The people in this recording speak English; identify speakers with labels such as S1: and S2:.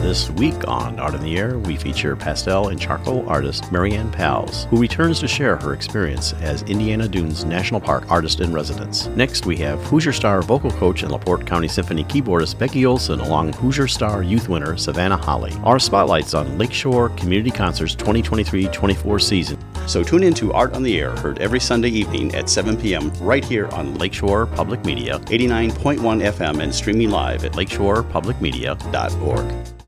S1: This week on Art in the Air, we feature pastel and charcoal artist Marianne Pals, who returns to share her experience as Indiana Dunes National Park artist-in-residence. Next, we have Hoosier Star vocal coach and LaPorte County Symphony keyboardist Becky Olson along Hoosier Star youth winner Savannah Holly. Our spotlights on Lakeshore Community Concerts 2023-24 season. So tune in to Art on the Air, heard every Sunday evening at 7 p.m. right here on Lakeshore Public Media, 89.1 FM, and streaming live at lakeshorepublicmedia.org.